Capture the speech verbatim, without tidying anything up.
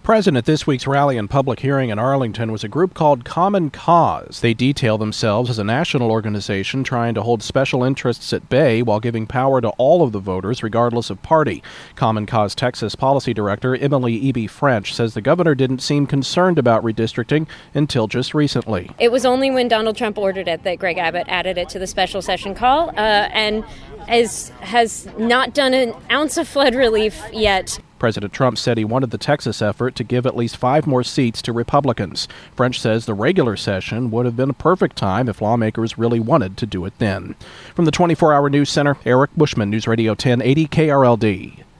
Present at this week's rally and public hearing in Arlington was a group called Common Cause. They detail themselves as a national organization trying to hold special interests at bay while giving power to all of the voters, regardless of party. Common Cause Texas Policy Director Emily Eby French says the governor didn't seem concerned about redistricting until just recently. It was only when Donald Trump ordered it that Greg Abbott added it to the special session call, uh, and as has not done an ounce of flood relief yet. President Trump said he wanted the Texas effort to give at least five more seats to Republicans. French says the regular session would have been a perfect time if lawmakers really wanted to do it then. From the twenty-four hour News Center, Eric Bushman, News Radio ten eighty K R L D.